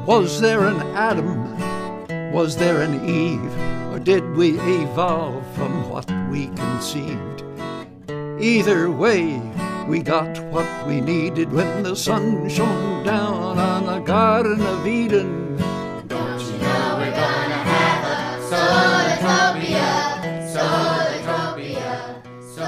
Was there an Adam? Was there an Eve? Or did we evolve from what we conceived? Either way, we got what we needed when the sun shone down on the Garden of Eden. Don't you know we're gonna have a Solartopia, Solartopia,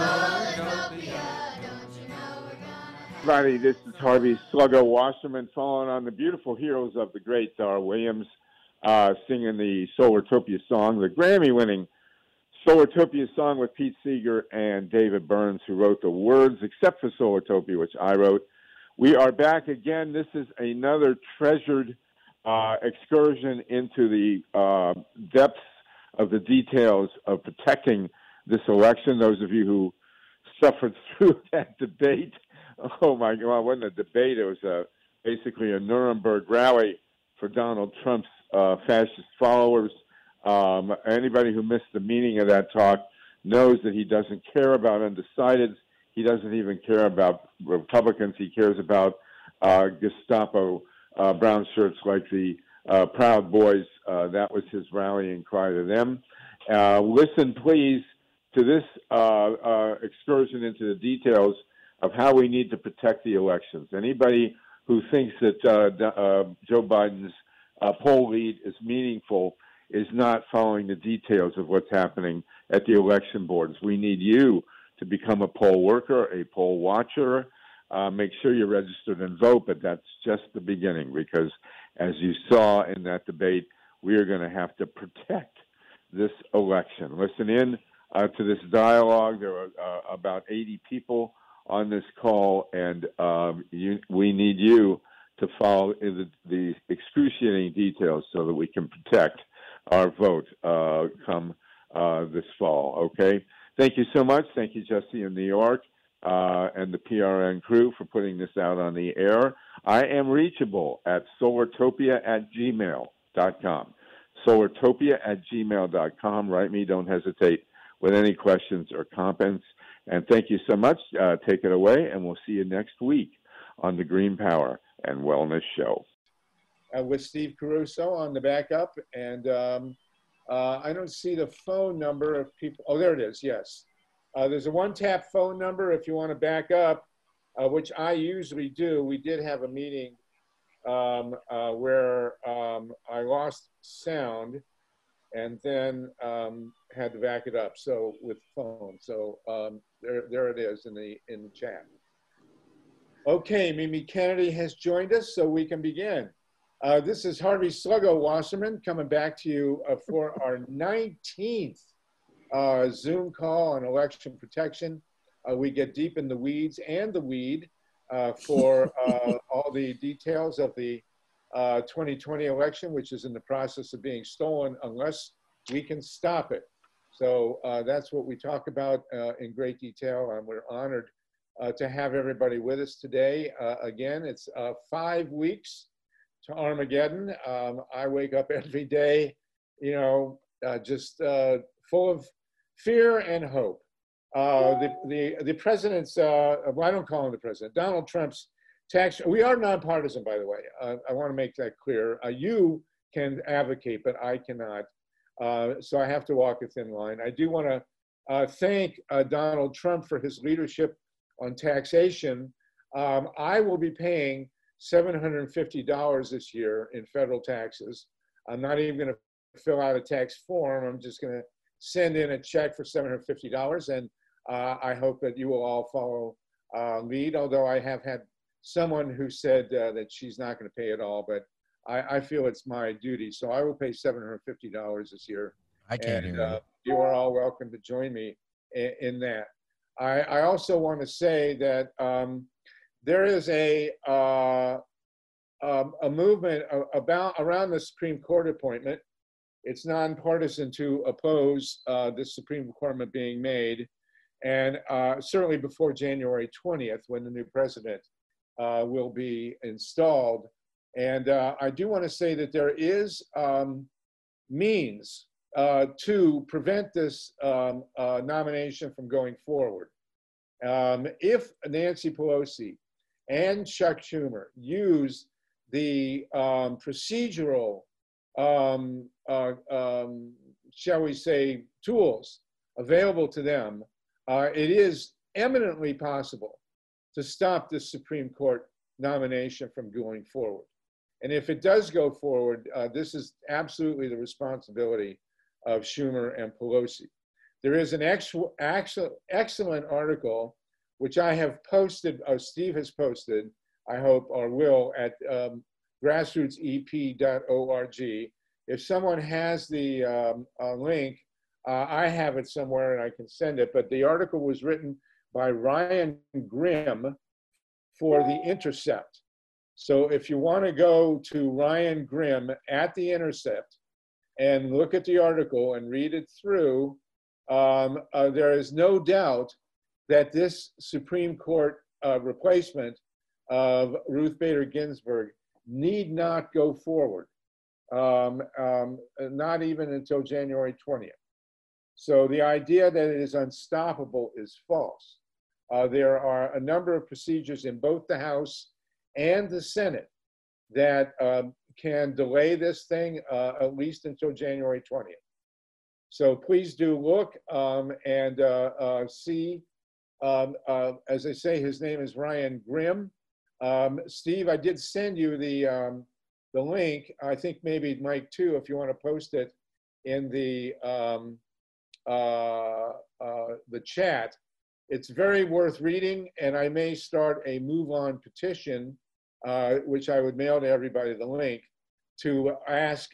Solartopia. Don't you know we're gonna have... Everybody, this is Harvey Sluggo Wasserman, following on the beautiful heroes of the great Dar Williams, singing the Solartopia song, the Grammy-winning Solartopia song with Pete Seeger and David Burns, who wrote the words, except for Solartopia, which I wrote. We are back again. This is another treasured excursion into the depths of the details of protecting this election. Those of you who suffered through that debate, oh my God, it wasn't a debate. It was basically a Nuremberg rally for Donald Trump's fascist followers. Anybody who missed the meaning of that talk knows that he doesn't care about undecideds. He doesn't even care about Republicans. He cares about Gestapo brown shirts like the Proud Boys. That was his rallying cry to them. Listen, please, to this excursion into the details of how we need to protect the elections. Anybody who thinks that Joe Biden's poll lead is meaningful is not following the details of what's happening at the election boards. We need you to become a poll worker, a poll watcher. Make sure you're registered and vote, but that's just the beginning because, as you saw in that debate, we are going to have to protect this election. Listen in to this dialogue. There are about 80 people on this call, and we need you to follow the excruciating details so that we can protect our vote come this fall, okay? Thank you so much. Thank you, Jesse in New York, and the PRN crew for putting this out on the air. I am reachable at solartopia@gmail.com. Solartopia@gmail.com. Write me. Don't hesitate with any questions or comments. And thank you so much. Take it away, and we'll see you next week on the Green Power and Wellness Show. With Steve Caruso on the backup, and I don't see the phone number of people. Oh, there it is, yes. There's a one-tap phone number if you want to back up, which I usually do. We did have a meeting where I lost sound and then had to back it up with phone. So there it is in the chat. Okay, Mimi Kennedy has joined us, so we can begin. This is Harvey Sluggo Wasserman coming back to you for our 19th Zoom call on election protection. We get deep in the weeds and the weed for all the details of the 2020 election, which is in the process of being stolen unless we can stop it. So that's what we talk about in great detail, and we're honored to have everybody with us today. Again, it's 5 weeks to Armageddon. I wake up every day, just full of fear and hope. The president's, well, I don't call him the president, Donald Trump's tax, we are nonpartisan, by the way. I want to make that clear. You can advocate, but I cannot. So I have to walk a thin line. I do want to thank Donald Trump for his leadership on taxation. I will be paying $750 this year in federal taxes. I'm not even going to fill out a tax form. I'm just going to send in a check for $750, and I hope that you will all follow lead, although I have had someone who said that she's not going to pay it all, but I feel it's my duty. So I will pay $750 this year. I can't hear you. You are all welcome to join me in that. I also want to say that there is a movement around the Supreme Court appointment. It's nonpartisan to oppose this Supreme Court appointment being made, and certainly before January 20th, when the new president will be installed. And I do want to say that there is means to prevent this nomination from going forward. If Nancy Pelosi and Chuck Schumer use the procedural, shall we say, tools available to them, it is eminently possible to stop this Supreme Court nomination from going forward. And if it does go forward, this is absolutely the responsibility of Schumer and Pelosi. There is an excellent article, which I have posted, Steve has posted, I hope, or will, at grassrootsep.org. If someone has the link, I have it somewhere and I can send it, but the article was written by Ryan Grimm for The Intercept. So if you want to go to Ryan Grimm at The Intercept and look at the article and read it through, there is no doubt that this Supreme Court replacement of Ruth Bader Ginsburg need not go forward, not even until January 20th. So the idea that it is unstoppable is false. There are a number of procedures in both the House and the Senate that can delay this thing at least until January 20th. So please do look and see. As I say, his name is Ryan Grimm. Steve, I did send you the link. I think maybe Mike too, if you want to post it in the chat. It's very worth reading, and I may start a Move On petition, which I would mail to everybody the link, to ask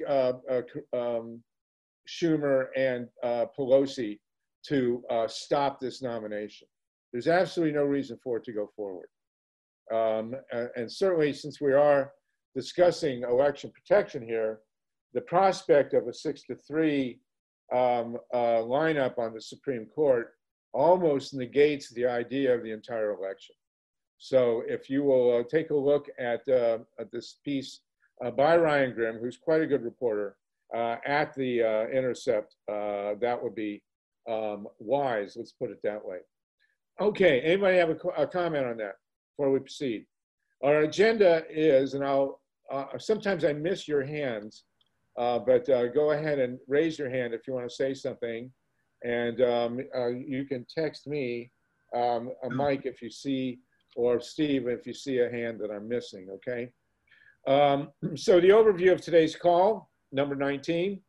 Schumer and Pelosi to stop this nomination. There's absolutely no reason for it to go forward. And certainly, since we are discussing election protection here, the prospect of a 6-3 lineup on the Supreme Court almost negates the idea of the entire election. So if you will take a look at this piece by Ryan Grimm, who's quite a good reporter, at the Intercept, that would be wise, let's put it that way. Okay, anybody have a comment on that before we proceed? Our agenda is, and sometimes I miss your hands, but go ahead and raise your hand if you want to say something. And you can text me, Mike, if you see, or Steve, if you see a hand that I'm missing, okay? So the overview of today's call, number 19,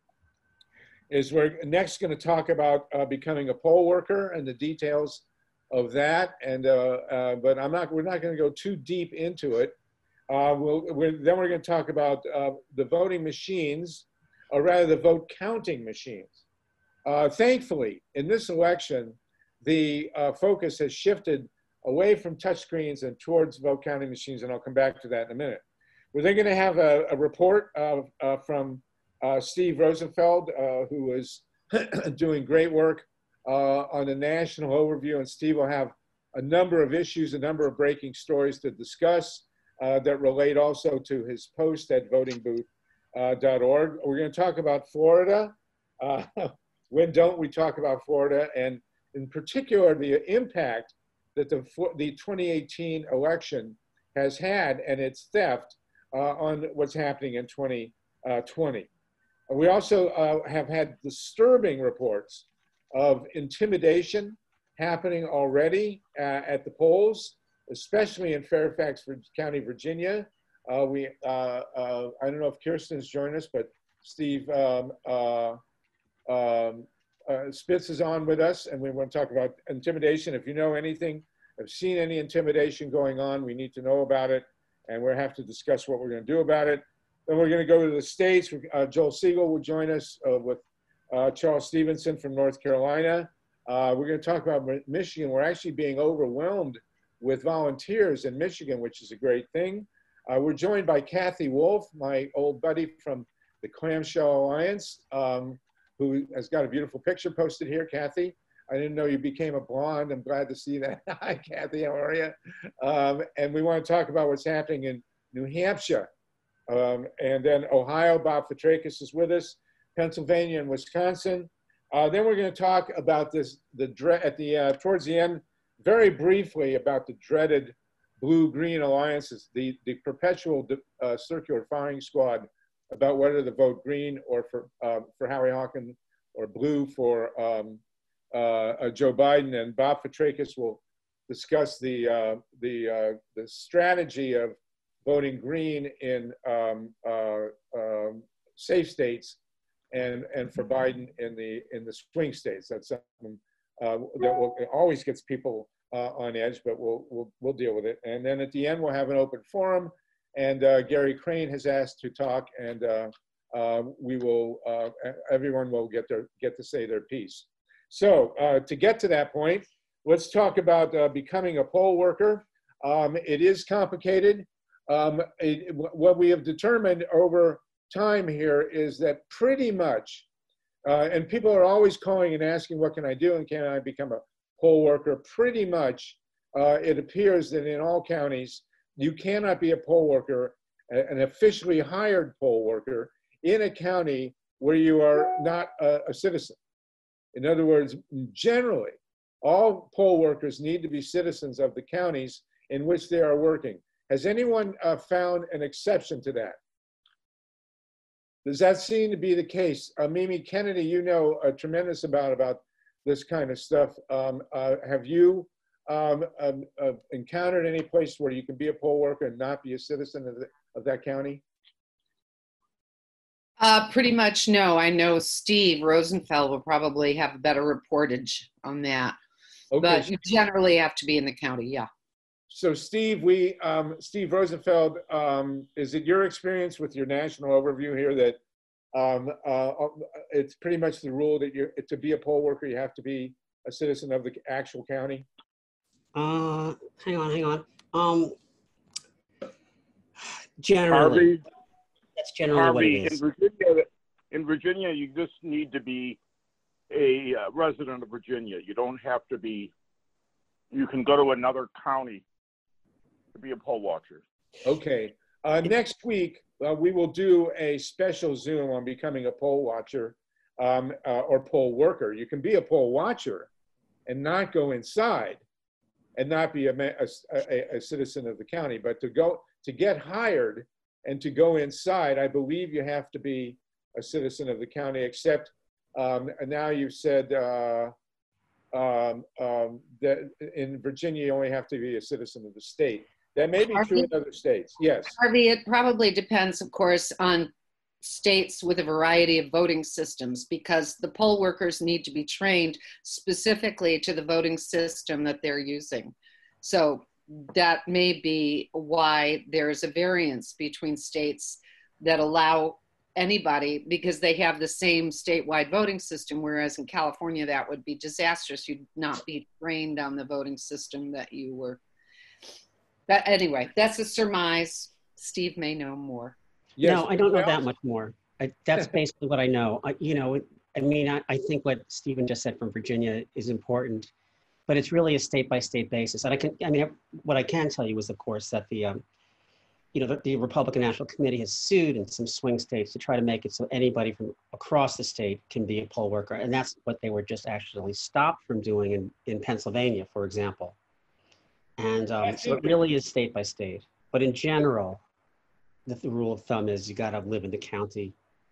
is we're next going to talk about becoming a poll worker and the details of that. And but we're not going to go too deep into it. Then we're going to talk about the voting machines, or rather the vote counting machines. Thankfully, in this election, the focus has shifted away from touchscreens and towards vote counting machines, and I'll come back to that in a minute. We're then going to have a report from Steve Rosenfeld, who is doing great work on a national overview, and Steve will have a number of issues, a number of breaking stories to discuss that relate also to his post at votingbooth.org. We're going to talk about Florida. When don't we talk about Florida, and in particular the impact that the 2018 election has had and its theft on what's happening in 2020. We also have had disturbing reports of intimidation happening already at the polls, especially in Fairfax County, Virginia. I don't know if Kirsten's joined us, but Steve Spitz is on with us, and we want to talk about intimidation. If you know anything, have seen any intimidation going on, we need to know about it, and we'll have to discuss what we're going to do about it. Then we're going to go to the states. Joel Siegel will join us with Charles Stevenson from North Carolina. We're going to talk about Michigan. We're actually being overwhelmed with volunteers in Michigan, which is a great thing. We're joined by Kathy Wolf, my old buddy from the Clamshell Alliance, who has got a beautiful picture posted here. Kathy, I didn't know you became a blonde. I'm glad to see that. Hi, Kathy, how are you? And we want to talk about what's happening in New Hampshire. And then Ohio, Bob Fitrakis is with us, Pennsylvania and Wisconsin. Then we're going to talk about this, towards the end, very briefly about the dreaded blue-green alliances, the perpetual circular firing squad about whether to vote green or for Howie Hawkins or blue for Joe Biden, and Bob Fitrakis will discuss the strategy of voting green in safe states and for Biden in the swing states. That's something that always gets people on edge, but we'll deal with it. And then at the end, we'll have an open forum, and Gary Crane has asked to talk, and we will everyone will get to say their piece. So to get to that point, let's talk about becoming a poll worker. It is complicated. What we have determined over time here is that pretty much, and people are always calling and asking, what can I do and can I become a poll worker? Pretty much, it appears that in all counties, you cannot be a poll worker, an officially hired poll worker, in a county where you are not a citizen. In other words, generally, all poll workers need to be citizens of the counties in which they are working. Has anyone found an exception to that? Does that seem to be the case? Mimi Kennedy, you know a tremendous amount about this kind of stuff. Have you encountered any place where you can be a poll worker and not be a citizen of that county? Pretty much no. I know Steve Rosenfeld will probably have a better reportage on that. Okay. But you generally have to be in the county, yeah. So Steve, Steve Rosenfeld, is it your experience with your national overview here that it's pretty much the rule that to be a poll worker, you have to be a citizen of the actual county? Hang on. Generally, that's generally what it is. In Virginia, you just need to be a resident of Virginia. You don't have to be, you can go to another county to be a poll watcher. Okay. Next week, we will do a special Zoom on becoming a poll watcher or poll worker. You can be a poll watcher and not go inside and not be a citizen of the county, but to get hired and to go inside, I believe you have to be a citizen of the county, except now you've said that in Virginia, you only have to be a citizen of the state. That may be true in other states, yes. Harvey, it probably depends, of course, on states with a variety of voting systems, because the poll workers need to be trained specifically to the voting system that they're using. So that may be why there's a variance between states that allow anybody, because they have the same statewide voting system, whereas in California, that would be disastrous. You'd not be trained on the voting system that you were. But anyway, that's a surmise. Steve may know more. Yes. No, I don't know that much more. That's basically what I know. I think what Stephen just said from Virginia is important, but it's really a state-by-state basis. And what I can tell you is, of course, that the Republican National Committee has sued in some swing states to try to make it so anybody from across the state can be a poll worker. And that's what they were just actually stopped from doing in Pennsylvania, for example. And so it really is state by state. But in general, the rule of thumb is you got to live in the county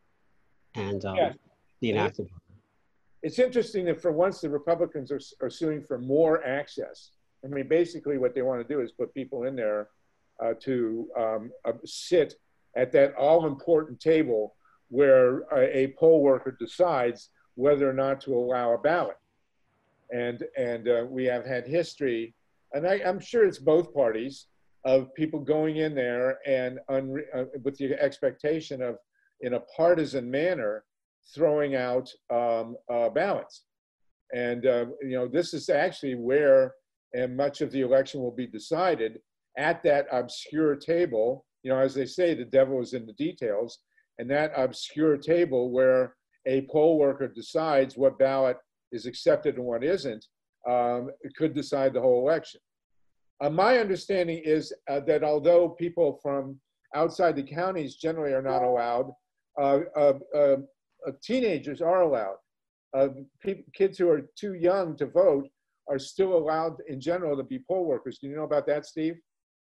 and be an active voter. It's interesting that for once the Republicans are suing for more access. I mean, basically what they want to do is put people in there to sit at that all-important table where a poll worker decides whether or not to allow a ballot. And we have had history, and I'm sure it's both parties, of people going in there and with the expectation of, in a partisan manner, throwing out ballots. And this is actually where much of the election will be decided, at that obscure table. As they say, the devil is in the details, and that obscure table where a poll worker decides what ballot is accepted and what isn't, it could decide the whole election. My understanding is that although people from outside the counties generally are not allowed, teenagers are allowed. Kids who are too young to vote are still allowed in general to be poll workers. Do you know about that, Steve?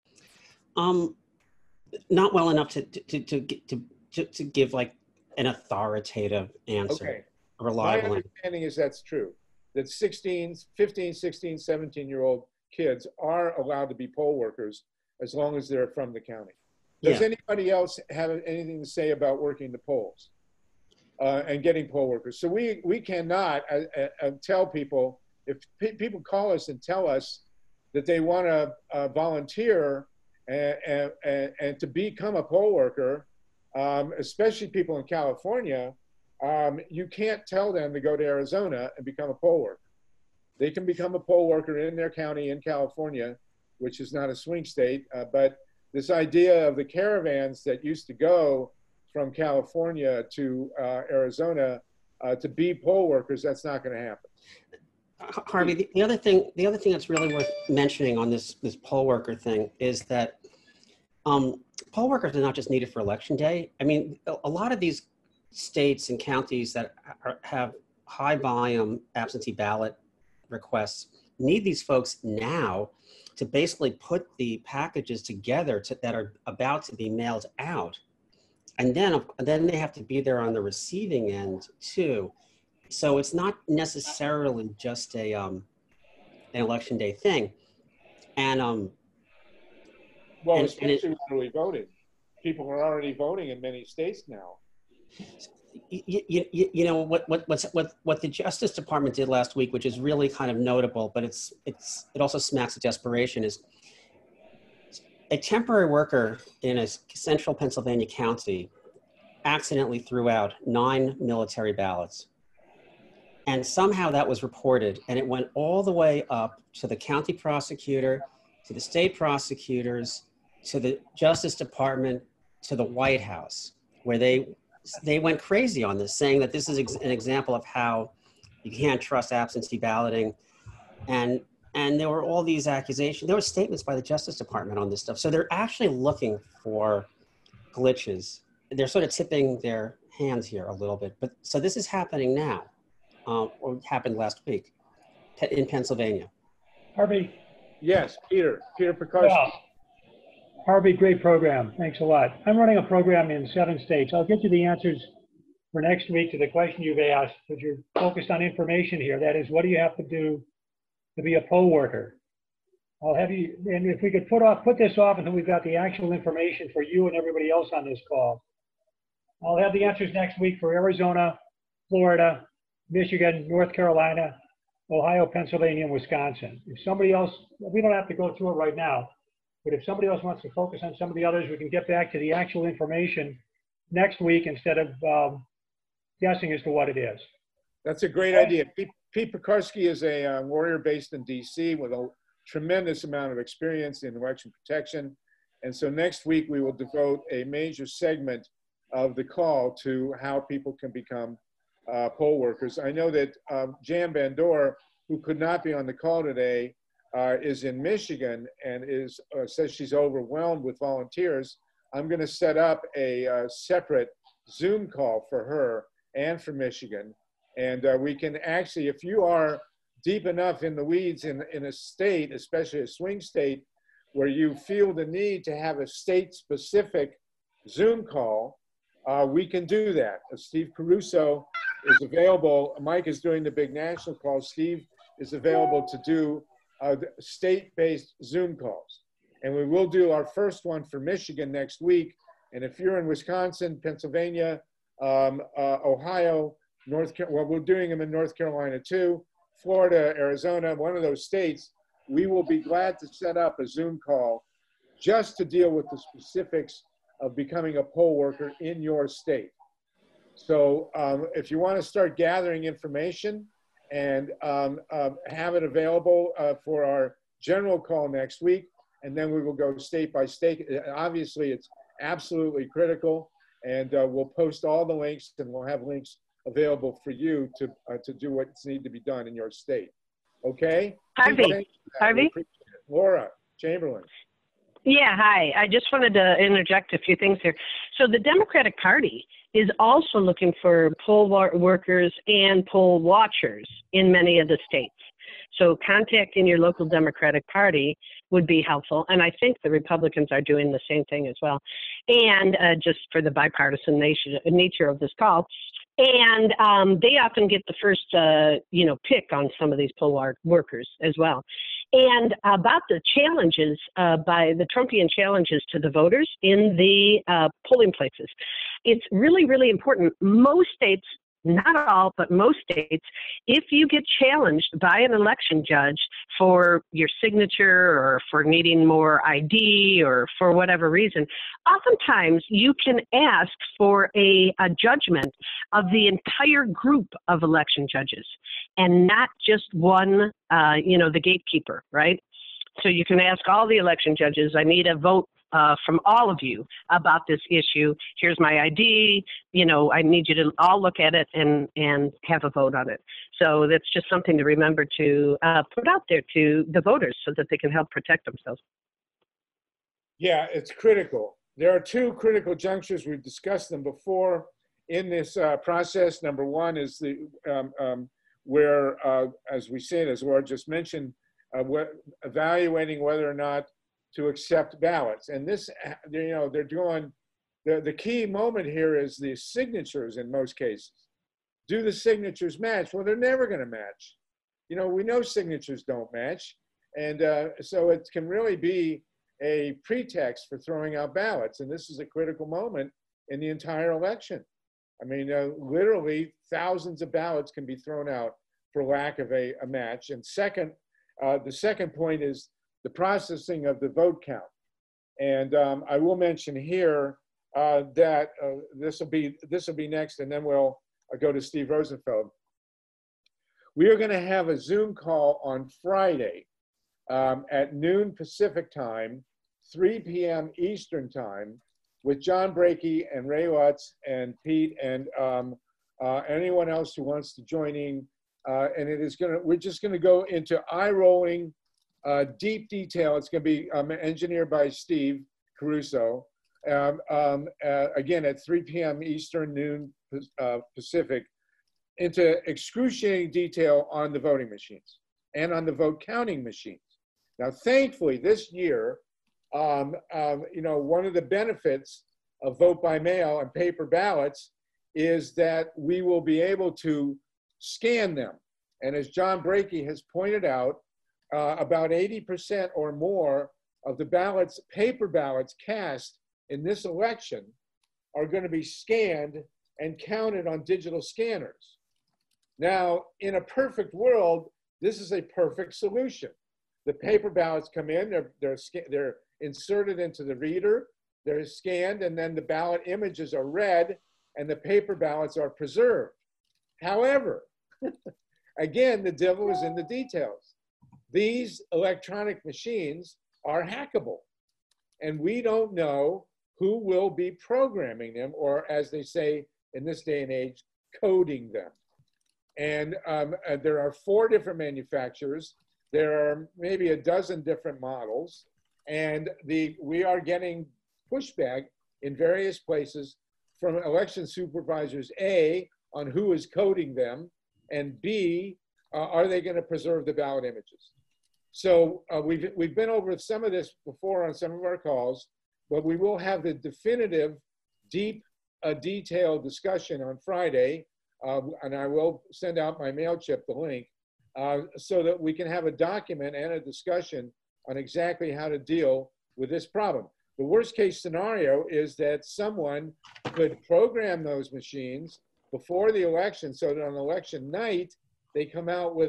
Not well enough to give like an authoritative answer, Okay. a My reliable answer. understanding is that's true, that 15, 16, 17-year-old kids are allowed to be poll workers as long as they're from the county. Does Yeah. anybody else have anything to say about working the polls and getting poll workers? So we cannot tell people, if people call us and tell us that they want to volunteer and to become a poll worker, especially people in California, you can't tell them to go to Arizona and become a poll worker. They can become a poll worker in their county in California, which is not a swing state, but this idea of the caravans that used to go from California to Arizona to be poll workers, that's not going to happen. Harvey, the other thing that's really worth mentioning on this poll worker thing is that poll workers are not just needed for election day. I mean, a lot of these states and counties that have high volume absentee ballot requests need these folks now to basically put the packages together that are about to be mailed out. And then they have to be there on the receiving end too. So it's not necessarily just an election day thing. And well, and especially with early voting, people are already voting in many states now. You know what the Justice Department did last week, which is really kind of notable, but it also smacks of desperation, is a temporary worker in a central Pennsylvania county accidentally threw out 9 military ballots. And somehow that was reported, and it went all the way up to the county prosecutor, to the state prosecutors, to the Justice Department, to the White House, where they went crazy on this, saying that this is an example of how you can't trust absentee balloting. And there were all these accusations. There were statements by the Justice Department on this stuff. So they're actually looking for glitches. They're sort of tipping their hands here a little bit. But so this is happening now, or happened last week in Pennsylvania. Harvey? Yes, Peter Pekarsky. Yeah. Harvey, great program. Thanks a lot. I'm running a program in 7 states. I'll get you the answers for next week to the question you've asked, because you're focused on information here. That is, what do you have to do to be a poll worker? I'll have you, and if we could put this off until we've got the actual information for you and everybody else on this call. I'll have the answers next week for Arizona, Florida, Michigan, North Carolina, Ohio, Pennsylvania, and Wisconsin. If somebody else, we don't have to go through it right now, but if somebody else wants to focus on some of the others, we can get back to the actual information next week instead of guessing as to what it is. That's a great idea. Pete Pekarsky is a lawyer based in DC with a tremendous amount of experience in election protection. And so next week we will devote a major segment of the call to how people can become poll workers. I know that Jan Bandor, who could not be on the call today, is in Michigan and says she's overwhelmed with volunteers. I'm going to set up a separate Zoom call for her and for Michigan. And we can actually, if you are deep enough in the weeds in a state, especially a swing state, where you feel the need to have a state-specific Zoom call, we can do that. Steve Caruso is available. Mike is doing the big national calls. Steve is available to do state-based Zoom calls. And we will do our first one for Michigan next week. And if you're in Wisconsin, Pennsylvania, Ohio, we're doing them in North Carolina too, Florida, Arizona, one of those states, we will be glad to set up a Zoom call just to deal with the specifics of becoming a poll worker in your state. So if you want to start gathering information and have it available for our general call next week, and then we will go state by state. Obviously, it's absolutely critical, and we'll post all the links, and we'll have links available for you to do what's need to be done in your state. Okay? Harvey. Laura Chamberlain. Yeah, hi. I just wanted to interject a few things here. So the Democratic Party is also looking for poll workers and poll watchers in many of the states. So contacting your local Democratic Party would be helpful. And I think the Republicans are doing the same thing as well. And just for the bipartisan nature of this call. And they often get the first, pick on some of these poll workers as well. And about the challenges, by the Trumpian challenges to the voters in the polling places, it's really, really important. Most states, not all, but most states, if you get challenged by an election judge for your signature or for needing more ID or for whatever reason, oftentimes you can ask for a judgment of the entire group of election judges and not just one, the gatekeeper, right? So you can ask all the election judges, I need a vote from all of you about this issue. Here's my ID. I need you to all look at it and have a vote on it. So that's just something to remember to put out there to the voters so that they can help protect themselves. Yeah, it's critical. There are two critical junctures. We've discussed them before in this process. Number one is the where, as we said, as Laura just mentioned, evaluating whether or not to accept ballots. And this, they're doing, the key moment here is the signatures in most cases. Do the signatures match? Well, they're never going to match. We know signatures don't match. And so it can really be a pretext for throwing out ballots. And this is a critical moment in the entire election. I mean, literally thousands of ballots can be thrown out for lack of a match. And second, the second point is the processing of the vote count. And I will mention here that this will be next, and then we'll go to Steve Rosenfeld. We are going to have a Zoom call on Friday at noon Pacific time, 3 p.m. Eastern time, with John Brakey and Ray Lutz and Pete and anyone else who wants to join in. And we're just going to go into eye-rolling, deep detail. It's going to be engineered by Steve Caruso. Again, at 3 p.m. Eastern, noon Pacific, into excruciating detail on the voting machines and on the vote counting machines. Now, thankfully, this year, one of the benefits of vote by mail and paper ballots is that we will be able to scan them. And as John Brakey has pointed out, about 80% or more of the ballots, paper ballots cast in this election are going to be scanned and counted on digital scanners. Now, in a perfect world, this is a perfect solution. The paper ballots come in, they're inserted into the reader, they're scanned, and then the ballot images are read, and the paper ballots are preserved. However, again, the devil is in the details. These electronic machines are hackable, and we don't know who will be programming them, or as they say in this day and age, coding them. And there are 4 different manufacturers. There are maybe a dozen different models, and we are getting pushback in various places from election supervisors, A, on who is coding them, and B, are they going to preserve the ballot images? So we've been over some of this before on some of our calls, but we will have the definitive, deep, detailed discussion on Friday, and I will send out my MailChimp, the link, so that we can have a document and a discussion on exactly how to deal with this problem. The worst case scenario is that someone could program those machines before the election so that on election night, they come out with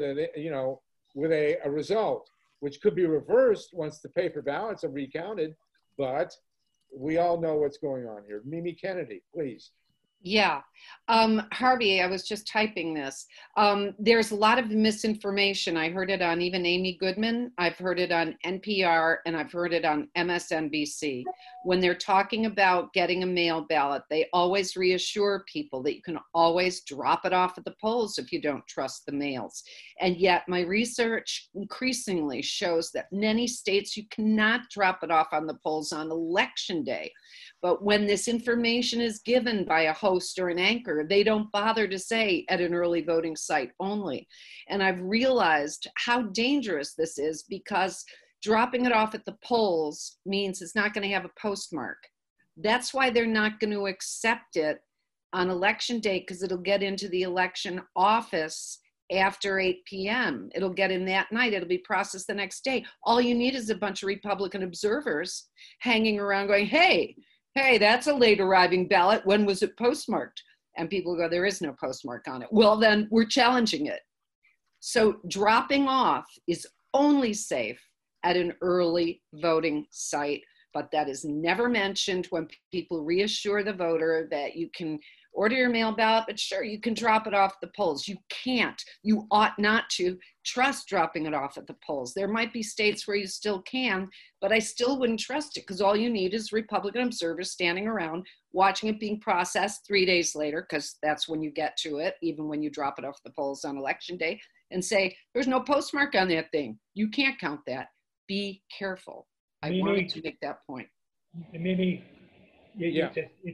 a result, which could be reversed once the paper ballots are recounted, but we all know what's going on here. Mimi Kennedy, please. Yeah. Harvey, I was just typing this. There's a lot of misinformation. I heard it on even Amy Goodman. I've heard it on NPR, and I've heard it on MSNBC. When they're talking about getting a mail ballot, they always reassure people that you can always drop it off at the polls if you don't trust the mails. And yet my research increasingly shows that many states you cannot drop it off on the polls on election day. But when this information is given by a host or an anchor, they don't bother to say at an early voting site only. And I've realized how dangerous this is, because dropping it off at the polls means it's not going to have a postmark. That's why they're not going to accept it on election day, because it'll get into the election office after 8 p.m. It'll get in that night. It'll be processed the next day. All you need is a bunch of Republican observers hanging around going, hey, that's a late arriving ballot. When was it postmarked? And people go, there is no postmark on it. Well, then we're challenging it. So dropping off is only safe at an early voting site, but that is never mentioned when people reassure the voter that you can order your mail ballot, but sure, you can drop it off the polls. You can't, you ought not to trust dropping it off at the polls. There might be states where you still can, but I still wouldn't trust it, because all you need is Republican observers standing around watching it being processed 3 days later, because that's when you get to it, even when you drop it off the polls on election day, and say, there's no postmark on that thing. You can't count that. Be careful. I wanted to make that point. Mimi, Yeah.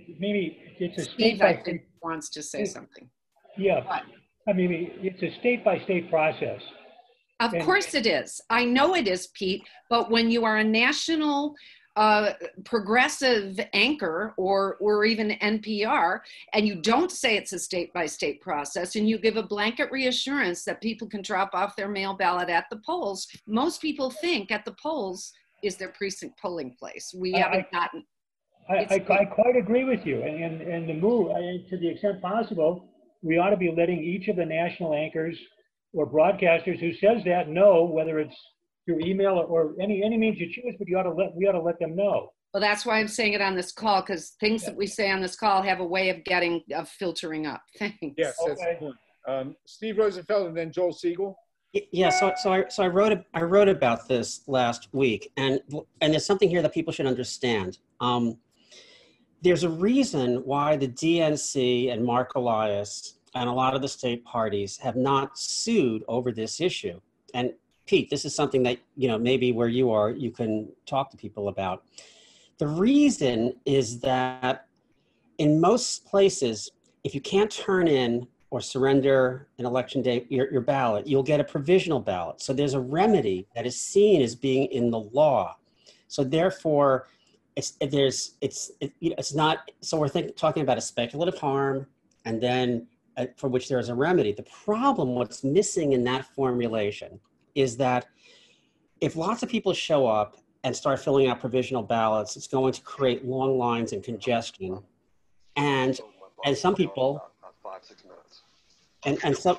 it's a Steve, state I by think, wants to say something. Yeah, What? I mean, it's a state by state process. Of And- course it is. I know it is, Pete, but when you are a national progressive anchor or even NPR, and you don't say it's a state by state process, and you give a blanket reassurance that people can drop off their mail ballot at the polls, most people think at the polls is their precinct polling place. We haven't gotten. I quite agree with you. And the move, to the extent possible, we ought to be letting each of the national anchors or broadcasters who says that know, whether it's through email or any means you choose, but we ought to let them know. Well, that's why I'm saying it on this call, because things that we say on this call have a way of filtering up. Thanks. Yes, that's the point. Steve Rosenfeld and then Joel Siegel. Yeah, so I wrote about this last week, and there's something here that people should understand. There's a reason why the DNC and Mark Elias and a lot of the state parties have not sued over this issue. And Pete, this is something that, maybe where you are, you can talk to people about. The reason is that in most places, if you can't turn in or surrender an election day, your ballot, you'll get a provisional ballot. So there's a remedy that is seen as being in the law. So therefore, it's not, so we're talking about a speculative harm, and then for which there is a remedy. The problem, what's missing in that formulation is that if lots of people show up and start filling out provisional ballots, it's going to create long lines and congestion. And some people, and some,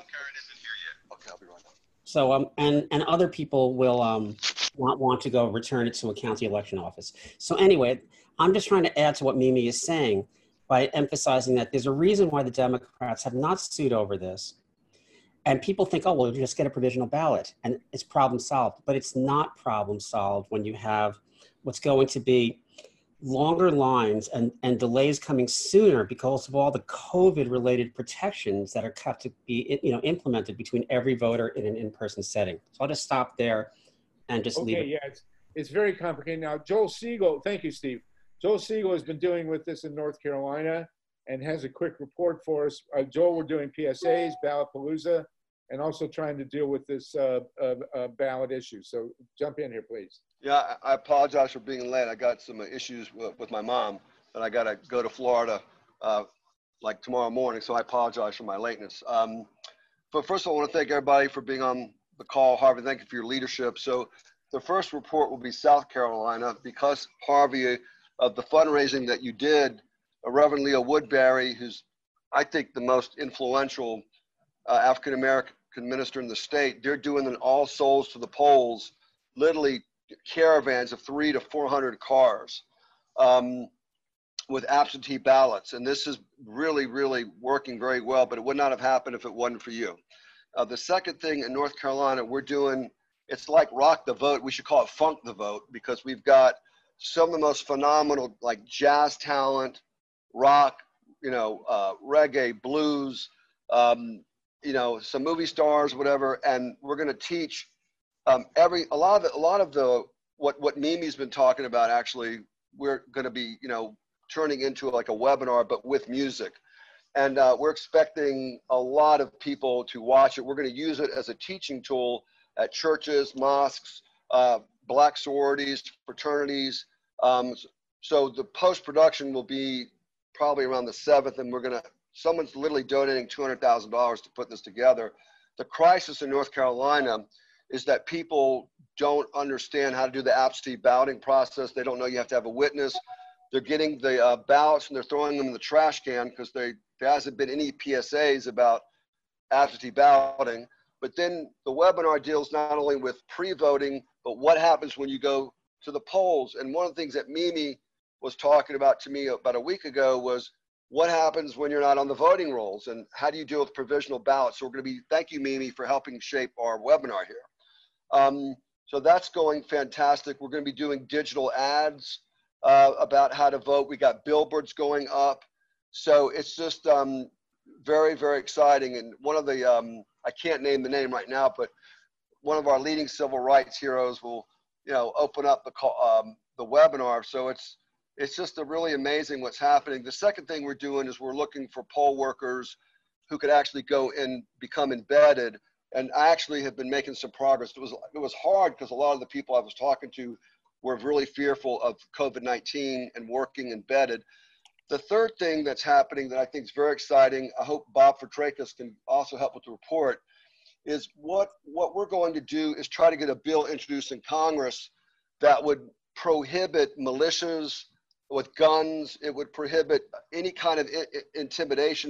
so and other people will not want to go return it to a county election office. So anyway, I'm just trying to add to what Mimi is saying by emphasizing that there's a reason why the Democrats have not sued over this. And people think, oh, well, you just get a provisional ballot and it's problem solved. But it's not problem solved when you have what's going to be longer lines and delays coming sooner because of all the COVID-related protections that are cut to be implemented between every voter in an in-person setting. So I'll just stop there and just leave it. Okay, yeah, it's very complicated. Now, Joel Siegel, thank you, Steve. Joel Siegel has been doing with this in North Carolina and has a quick report for us. Joel, we're doing PSAs, Ballotpalooza, and also trying to deal with this ballot issue. So jump in here, please. Yeah, I apologize for being late. I got some issues with my mom, and I got to go to Florida like tomorrow morning, so I apologize for my lateness. But first of all, I want to thank everybody for being on the call. Harvey, thank you for your leadership. So the first report will be South Carolina, because Harvey, of the fundraising that you did, Reverend Leo Woodbury, who's, I think, the most influential African-American minister in the state, they're doing an All Souls to the Polls, literally caravans of 300 to 400 cars with absentee ballots. And this is really, really working very well, but it would not have happened if it wasn't for you. The second thing in North Carolina, we're doing, it's like Rock the Vote. We should call it Funk the Vote, because we've got some of the most phenomenal, like jazz talent, rock, reggae, blues, some movie stars, whatever. And we're going to teach a lot of what Mimi's been talking about. Actually, we're going to be, turning into like a webinar, but with music. And we're expecting a lot of people to watch it. We're going to use it as a teaching tool at churches, mosques, black sororities, fraternities. So the post-production will be probably around the 7th, and someone's literally donating $200,000 to put this together. The crisis in North Carolina is that people don't understand how to do the absentee balloting process. They don't know you have to have a witness. They're getting the ballots and they're throwing them in the trash can because there hasn't been any PSAs about absentee balloting. But then the webinar deals not only with pre-voting, but what happens when you go to the polls. And one of the things that Mimi was talking about to me about a week ago was what happens when you're not on the voting rolls and how do you deal with provisional ballots. So we're going to be, thank you, Mimi, for helping shape our webinar here. So that's going fantastic. We're going to be doing digital ads about how to vote. We got billboards going up. So it's just very, very exciting. And one of the, I can't name the name right now, but one of our leading civil rights heroes will, open up the webinar. So it's just a really amazing what's happening. The second thing we're doing is we're looking for poll workers who could actually go and become embedded. And I actually have been making some progress. It was hard because a lot of the people I was talking to were really fearful of COVID-19 and working embedded. The third thing that's happening that I think is very exciting, I hope Bob Fitrakis can also help with the report, is what we're going to do is try to get a bill introduced in Congress that would prohibit militias with guns. It would prohibit any kind of intimidation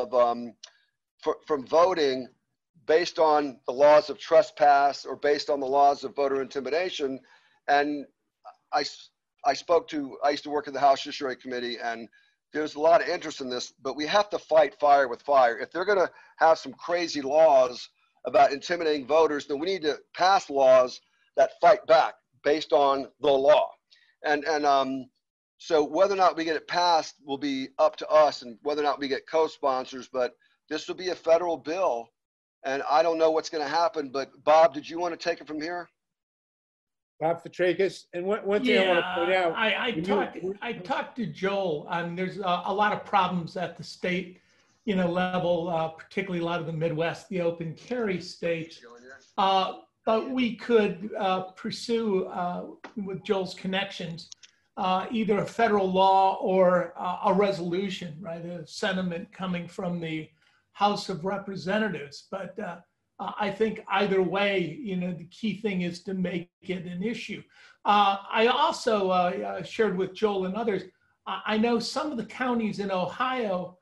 from voting based on the laws of trespass or based on the laws of voter intimidation. And I used to work in the House Judiciary Committee, and there's a lot of interest in this, but we have to fight fire with fire. If they're going to have some crazy laws about intimidating voters, then we need to pass laws that fight back based on the law. And so whether or not we get it passed will be up to us, and whether or not we get co-sponsors, but this will be a federal bill. And I don't know what's going to happen, but Bob, did you want to take it from here? Bob Fitrakis. And one thing I want to point out. I talked to Joel, and there's a lot of problems at the state, level, particularly a lot of the Midwest, the open carry states. But we could pursue, with Joel's connections, either a federal law or a resolution, right? A sentiment coming from the House of Representatives. But I think either way, the key thing is to make it an issue. I also shared with Joel and others, I know some of the counties in Ohio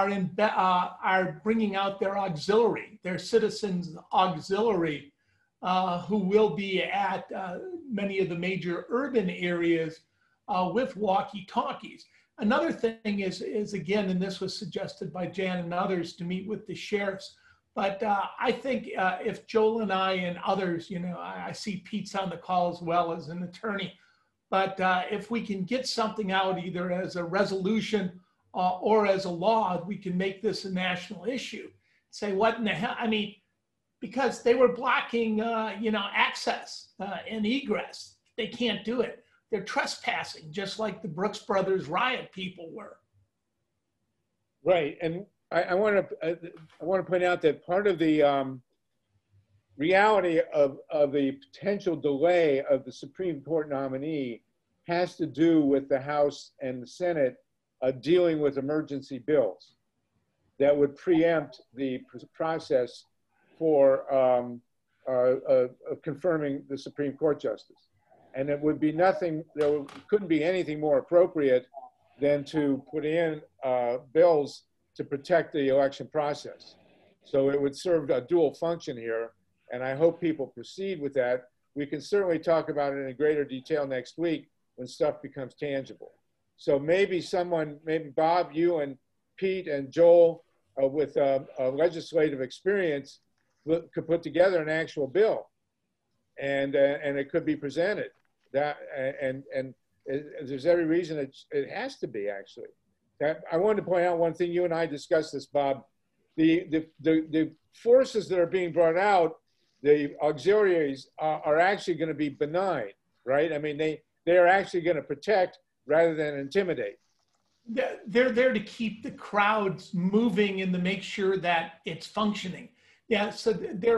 are bringing out their citizens auxiliary, who will be at many of the major urban areas with walkie-talkies. Another thing is again, and this was suggested by Jan and others, to meet with the sheriffs. But I think if Joel and I and others, I see Pete's on the call as well as an attorney, but if we can get something out either as a resolution or as a law, we can make this a national issue. Say, what in the hell? I mean, because they were blocking, access and egress. They can't do it. They're trespassing, just like the Brooks Brothers riot people were. Right, and I want to point out that part of the reality of the potential delay of the Supreme Court nominee has to do with the House and the Senate dealing with emergency bills that would preempt the process for confirming the Supreme Court justice. And it would be couldn't be anything more appropriate than to put in bills to protect the election process. So it would serve a dual function here, and I hope people proceed with that. We can certainly talk about it in greater detail next week when stuff becomes tangible. So maybe Bob, you and Pete and Joel with legislative experience could put together an actual bill, and it could be presented. And there's every reason it has to be, actually. I wanted to point out one thing. You and I discussed this, Bob. The forces that are being brought out, the auxiliaries, are actually going to be benign, right? I mean, they are actually going to protect rather than intimidate. they're there to keep the crowds moving and to make sure that it's functioning. Yeah, so they're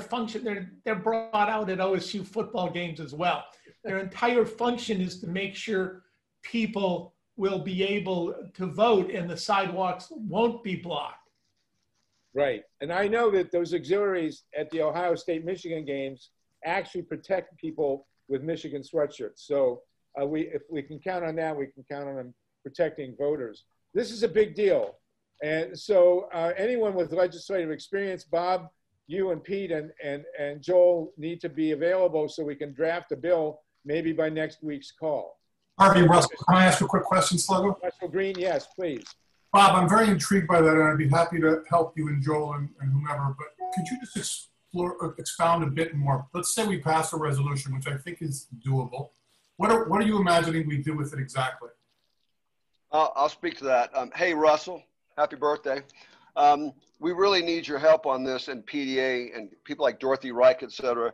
brought out at OSU football games as well. Their entire function is to make sure people will be able to vote and the sidewalks won't be blocked. Right. And I know that those auxiliaries at the Ohio State Michigan games actually protect people with Michigan sweatshirts. So if we can count on that, we can count on them protecting voters. This is a big deal. And so anyone with legislative experience, Bob, you and Pete and Joel need to be available so we can draft a bill maybe by next week's call. Harvey, Russell, can I ask a quick question, Sluggo? Russell Green, yes, please. Bob, I'm very intrigued by that, and I'd be happy to help you and Joel and whomever, but could you just expound a bit more? Let's say we pass a resolution, which I think is doable. What are you imagining we do with it exactly? I'll speak to that. Hey, Russell, happy birthday. We really need your help on this, and PDA and people like Dorothy Reich, et cetera.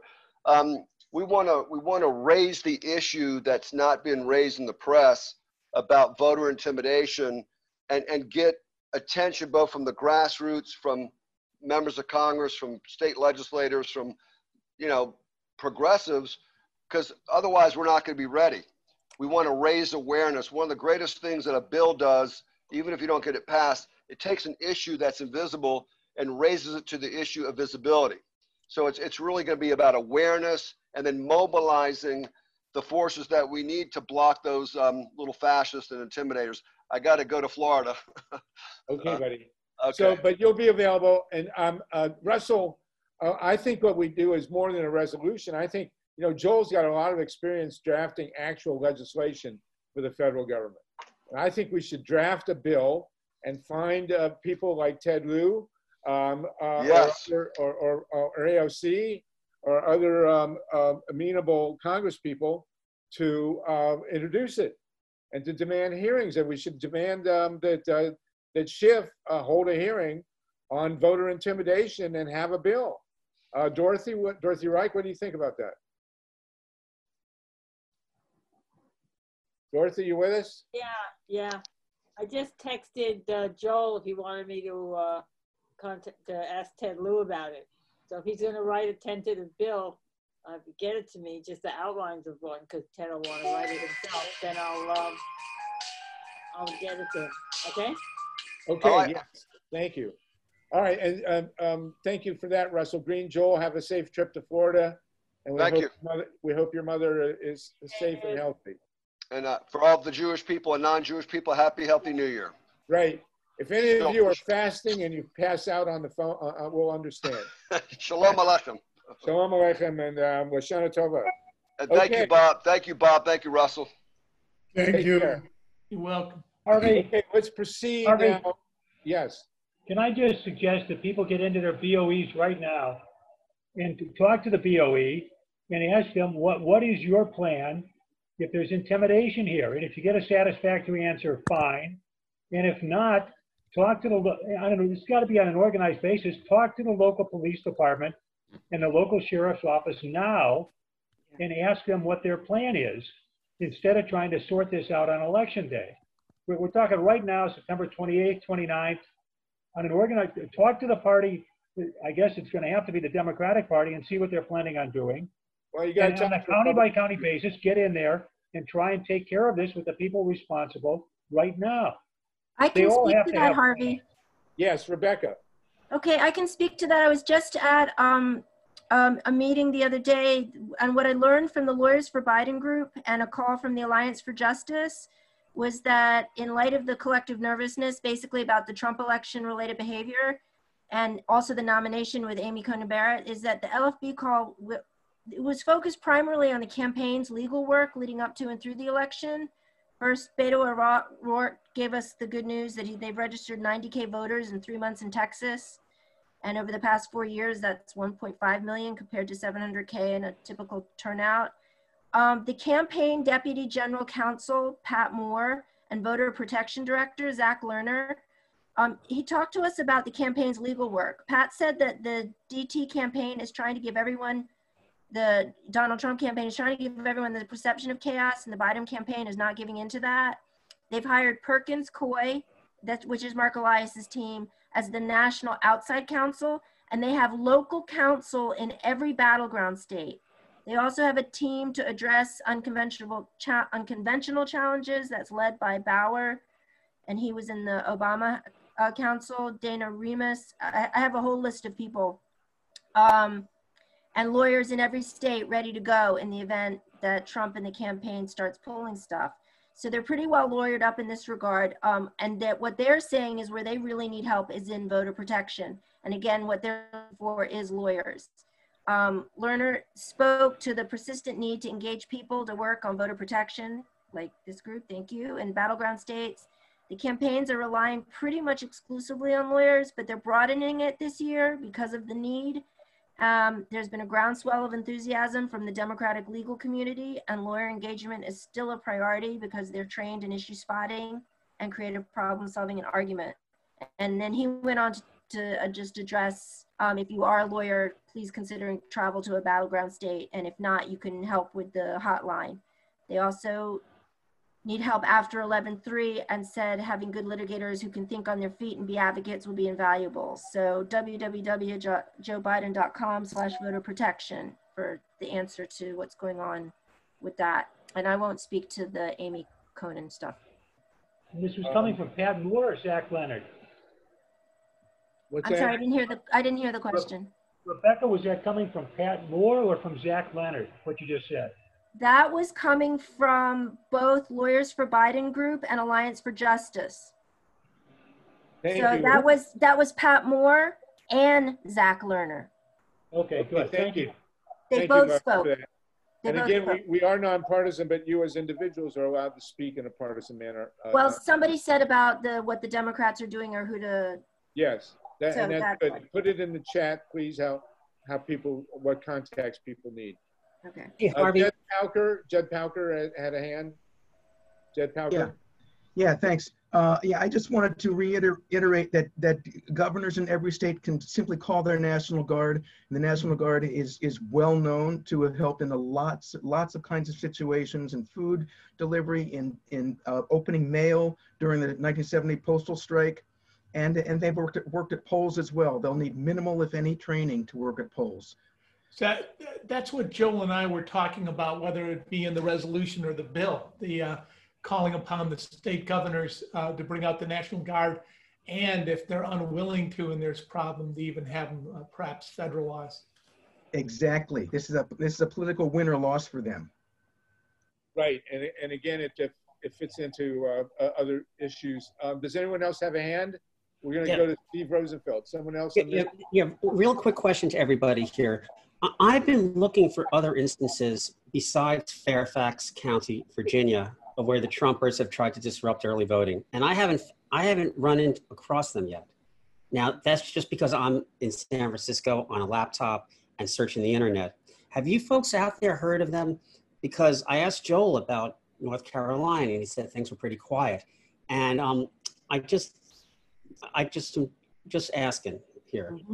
We want to raise the issue that's not been raised in the press about voter intimidation and get attention both from the grassroots, from members of Congress, from state legislators, from, progressives, because otherwise we're not going to be ready. We want to raise awareness. One of the greatest things that a bill does, even if you don't get it passed, it takes an issue that's invisible and raises it to the issue of visibility. So it's really going to be about awareness and then mobilizing the forces that we need to block those little fascists and intimidators. I got to go to Florida. Okay, buddy. Okay. So, but you'll be available. And Russell, I think what we do is more than a resolution. I think, Joel's got a lot of experience drafting actual legislation for the federal government. And I think we should draft a bill and find people like Ted Lieu yes. or AOC or other amenable Congress people to introduce it and to demand hearings. And we should demand that Schiff hold a hearing on voter intimidation and have a bill. Dorothy Reich, what do you think about that? Dorothy, you with us? Yeah. I just texted Joel if he wanted me to ask Ted Lieu about it. So if he's going to write a tentative bill, get it to me, just the outlines of one, because Ted will want to write it himself. Then I'll get it to him. Okay. Okay. Right. Yes. Thank you. All right, and thank you for that, Russell Green. Joel, have a safe trip to Florida, and we hope your mother is safe and healthy. And for all the Jewish people and non-Jewish people, happy, healthy New Year. Right. If any of you are fasting and you pass out on the phone, we'll understand. Shalom Aleichem. Shalom Aleichem and Lashana Tova. And thank you, Bob. Thank you, Bob. Thank you, Russell. Thank you. You're welcome. Harvey, Okay, let's proceed Harvey. now. Yes. Can I just suggest that people get into their BOEs right now and to talk to the BOE and ask them what is your plan if there's intimidation here? And if you get a satisfactory answer, fine. And if not, talk to I don't know, it's got to be on an organized basis. Talk to the local police department and the local sheriff's office now and ask them what their plan is instead of trying to sort this out on election day. We're talking right now, September 28th, 29th, on an organized, talk to the party. I guess it's going to have to be the Democratic Party and see what they're planning on doing. Well, you got and on a county by county basis, get in there and try and take care of this with the people responsible right now. I can speak to that, Harvey. Yes, Rebecca. Okay, I can speak to that. I was just at a meeting the other day, and what I learned from the Lawyers for Biden group and a call from the Alliance for Justice was that in light of the collective nervousness, basically about the Trump election related behavior, and also the nomination with Amy Coney Barrett, is that the LFB call it was focused primarily on the campaign's legal work leading up to and through the election. First, Beto O'Rourke gave us the good news that they've registered 90K voters in 3 months in Texas. And over the past 4 years, that's 1.5 million compared to 700K in a typical turnout. The campaign Deputy General Counsel, Pat Moore, and Voter Protection Director, Zach Lerner, he talked to us about the campaign's legal work. Pat said that the DT campaign is trying to give everyone, the Donald Trump campaign is trying to give everyone the perception of chaos, and the Biden campaign is not giving into that. They've hired Perkins Coie, which is Mark Elias's team, as the national outside counsel, and they have local counsel in every battleground state. They also have a team to address unconventional challenges that's led by Bauer, and he was in the Obama Council. Dana Remus. I have a whole list of people, and lawyers in every state ready to go in the event that Trump and the campaign starts pulling stuff. So they're pretty well lawyered up in this regard, and that what they're saying is where they really need help is in voter protection. And again, what they're looking for is lawyers. Lerner spoke to the persistent need to engage people to work on voter protection, like this group, thank you, in battleground states. The campaigns are relying pretty much exclusively on lawyers, but they're broadening it this year because of the need. There's been a groundswell of enthusiasm from the Democratic legal community, and lawyer engagement is still a priority because they're trained in issue spotting and creative problem solving and argument. And then he went on to just address, if you are a lawyer, please consider travel to a battleground state. And if not, you can help with the hotline. They also need help after 11/3 and said having good litigators who can think on their feet and be advocates will be invaluable. So www.joebiden.com/voter protection for the answer to what's going on with that. And I won't speak to the Amy Conant stuff. And this was coming from Pat Moore or Zach Leonard? I'm sorry, I didn't hear the question. Rebecca, was that coming from Pat Moore or from Zach Leonard, what you just said? That was coming from both Lawyers for Biden Group and Alliance for Justice. Thank so you. that was Pat Moore and Zach Lerner. Okay, good. Thank you. They Thank both you, spoke. And again, we are nonpartisan, but you as individuals are allowed to speak in a partisan manner. Well, somebody said about what the Democrats are doing or who to. Yes, So and that's that's good. what- Put it in the chat, please, how people, what contacts people need. Okay. Hey, Harvey. Jed Pauker had a hand. Jed Pauker. Yeah, thanks. I just wanted to reiterate that governors in every state can simply call their National Guard. And the National Guard is well known to have helped in lots of kinds of situations, in food delivery, in opening mail during the 1970 postal strike, and they've worked at polls as well. They'll need minimal, if any, training to work at polls. So that's what Joel and I were talking about, whether it be in the resolution or the bill, the calling upon the state governors to bring out the National Guard, and if they're unwilling to and there's a problem, to even have them perhaps federalized. Exactly. This is a political win or loss for them. Right, and again, it fits into other issues. Does anyone else have a hand? We're going to go to Steve Rosenfeld. Someone else? Yeah, real quick question to everybody here. I've been looking for other instances besides Fairfax County, Virginia, of where the Trumpers have tried to disrupt early voting, and I haven't run across them yet. Now, that's just because I'm in San Francisco on a laptop and searching the internet. Have you folks out there heard of them? Because I asked Joel about North Carolina, and he said things were pretty quiet. And I just asking here. Mm-hmm.